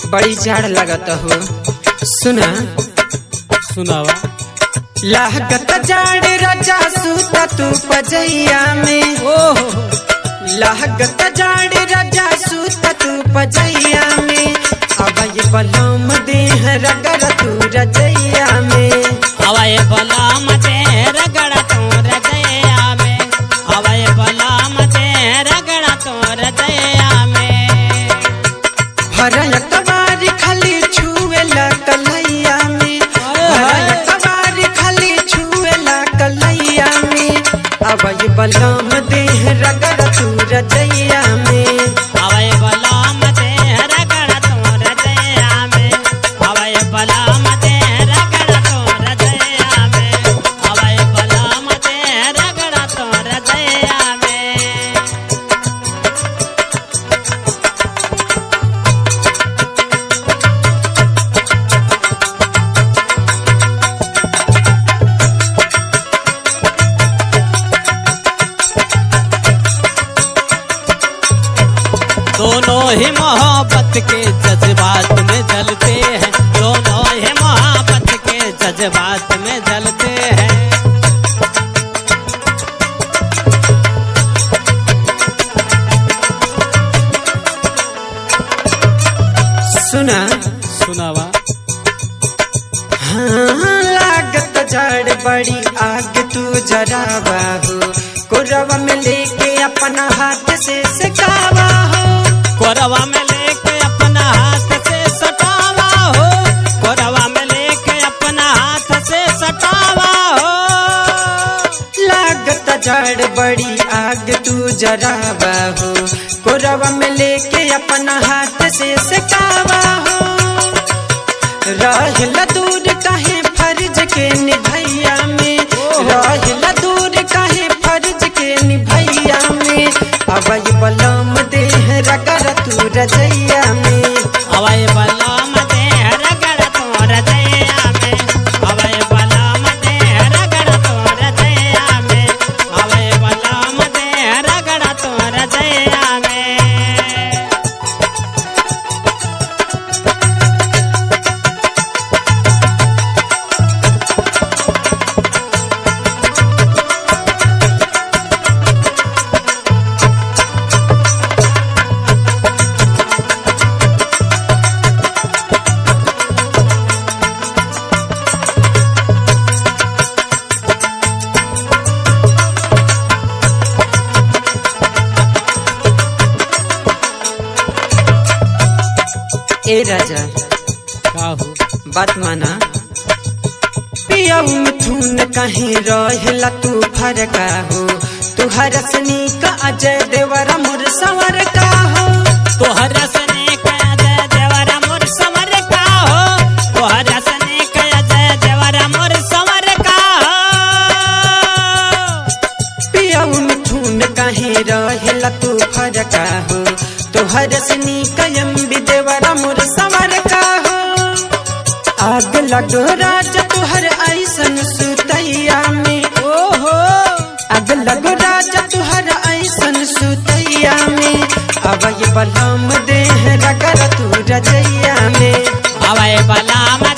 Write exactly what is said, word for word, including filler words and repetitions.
बड़ी जाड़ लगत हो। सुना सुनावा। लागत जाड़ राजा सूता तू पजैया में। ओहो लागत जाड़ राजा सूता तू पजैया में। अब ये बलम देह रगड़ तू रजैया में। हवाए बलम देह रगड़ तू रजैया में। हवाए बलम देह रगड़ तू रजैया में। भरय कबारी खाली छुएला कलैया में। भरय कबारी खाली छुएला कलैया में। अब ये बलम देह रगड़ तू रजैया में। हवाए बलम देह रगड़ तू रजैया में। हवाए बलम देह रगड़ तू रजैया में। हवाए बलम देह रगड़ तू रजैया में। दोनों ही मोहब्बत के जज्बात में जलते हैं। दोनों ही मोहब्बत के जज्बात में जलते हैं। सुना सुनावा। हाँ लागत जाड़ बड़ी आग तू जरावा हो। कोरवा में लेके अपना हाथ से सिकावा हो। कोरवा में लेके अपना हाथ से सटावा हो। कोरवा में लेके अपना हाथ से सटावा हो। लागत जाड़ बड़ी आग तू जरावा हो। कोरवा में लेके अपना हाथ से सिकावा हो। रहला दूर काहे फर्ज के निभैया में। रहला दूर काहे फर्ज के निभैया में। अब ये बलम देह रगड़ तू रजैया में। हवाए बलम देह रगड़ तू रजैया में। हवाए बलम देह रगड़ तू रजैया में। हवाए बलम देह रगड़ तू रजैया में। ए राजा का हो बात माना। पिया मिथुन कहीं रहला तू फरका हो। तुहर सनी का अजय देवरा मोर संवर का हो। तोहर सने का अजय देवरा मोर संवर का हो। तोहर सने का अजय देवरा मोर संवर का हो। पिया मिथुन कहीं रहला तू फरका हो। तुहर सनी कयम भी देवरा मोर संवर का हो। आग लगो राजा तुहर ऐसन सुतैया में। ओहो आग लगो राजा तुहर ऐसन सुतैया में। अब ये बलम देह रगड़ तू रजैया में। हवाए बलम